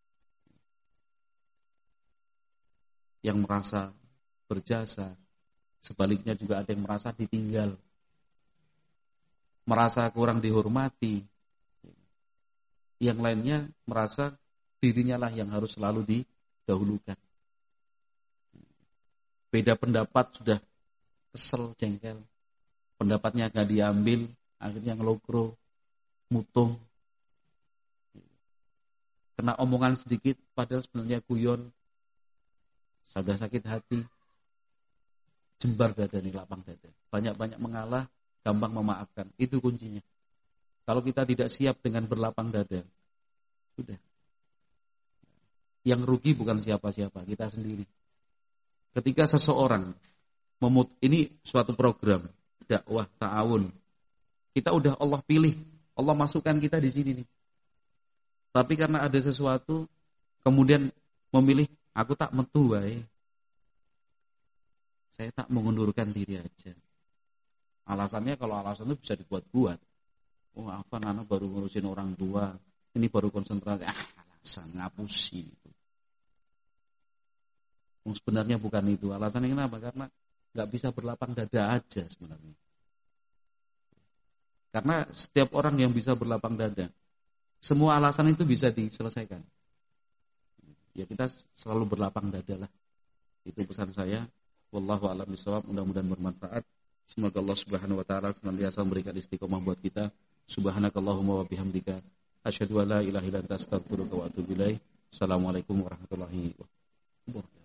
yang merasa berjasa. Sebaliknya juga ada yang merasa ditinggal, merasa kurang dihormati. Yang lainnya merasa dirinya lah yang harus selalu didahulukan. Beda pendapat sudah kesel, jengkel. Pendapatnya gak diambil, akhirnya ngelokro, mutung. Kena omongan sedikit, padahal sebenarnya guyon. Sudah sakit hati. Jembar dada nih, lapang dada. Banyak-banyak mengalah, gampang memaafkan. Itu kuncinya. Kalau kita tidak siap dengan berlapang dada, sudah. Yang rugi bukan siapa-siapa, kita sendiri. Ketika seseorang ini suatu program dakwah ta'awun, kita udah Allah pilih, Allah masukkan kita di sini nih. Tapi karena ada sesuatu, kemudian memilih, aku tak metu wae. Saya tak mengundurkan diri aja. Alasannya kalau alasan itu bisa dibuat-buat. Oh apa Nana baru ngurusin orang tua, ini baru konsentrasi. Alasan ngapusi. Sebenarnya bukan itu. Alasannya kenapa? Karena nggak bisa berlapang dada aja sebenarnya. Karena setiap orang yang bisa berlapang dada, semua alasan itu bisa diselesaikan. Ya kita selalu berlapang dada lah. Itu pesan saya. Wallahu a'lam bishawab. Mudah-mudahan bermanfaat. Semoga Allah Subhanahu wa taala senantiasa memberikan istiqomah buat kita. Subhanakallahumma wa bihamdika asyhadu an la ilaha illa anta astaghfiruka wa atubu ilaik. Assalamualaikum warahmatullahi wabarakatuh.